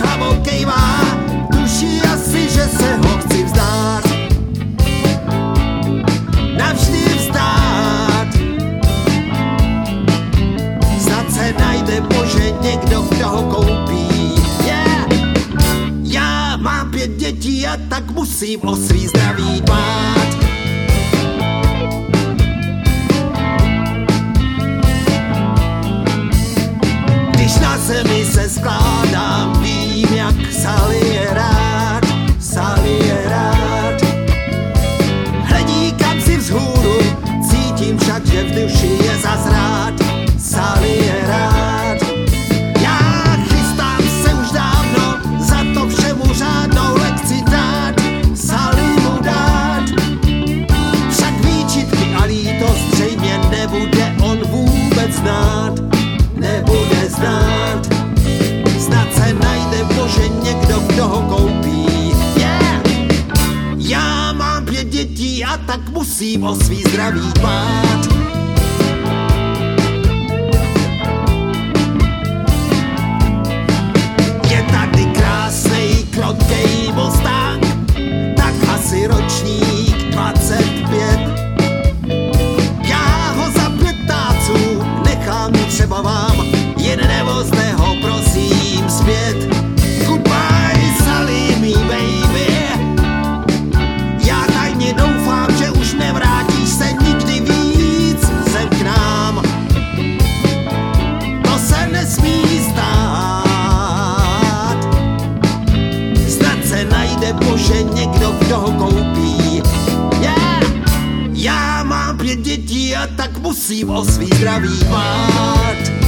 hlavou kejvá, tuší asi, že se ho chci vzdát. Navždy vzdát. Snad se najde, Bože, někdo, kdo ho koupí. Yeah. Já mám 5 dětí a tak musím o svý zdraví dbát. Když na zemi se skládám, vím, jak Sally je rád, Sally je rád. Hledí kam si vzhůru, cítím však, že v duši je zas rád, Sally je rád. Já chystám se už dávno, za to všemu řádnou lekci dát, Sally mu dát. Však výčitky a lítost zřejmě nebude on vůbec znát, nebude znát. Snad se najde, Bože, někdo, kdo ho koupí. Yeah. Já mám 5 dětí a tak musím o svý zdraví dbát. Je tady krásnej, krotkej Mustang, tak asi ročník 25. Já ho za 15 nechám třeba vám, jen nevozte ho, prosím, zpět. Goodbye, Sally, me baby. Já tajně doufám, že už nevrátíš se nikdy víc sem k nám. To se nesmí stát. Snad se najde, Bože, někdo, kdo ho koupí. Yeah. Já mám 5 dětí a tak musím o svý zdraví dbát.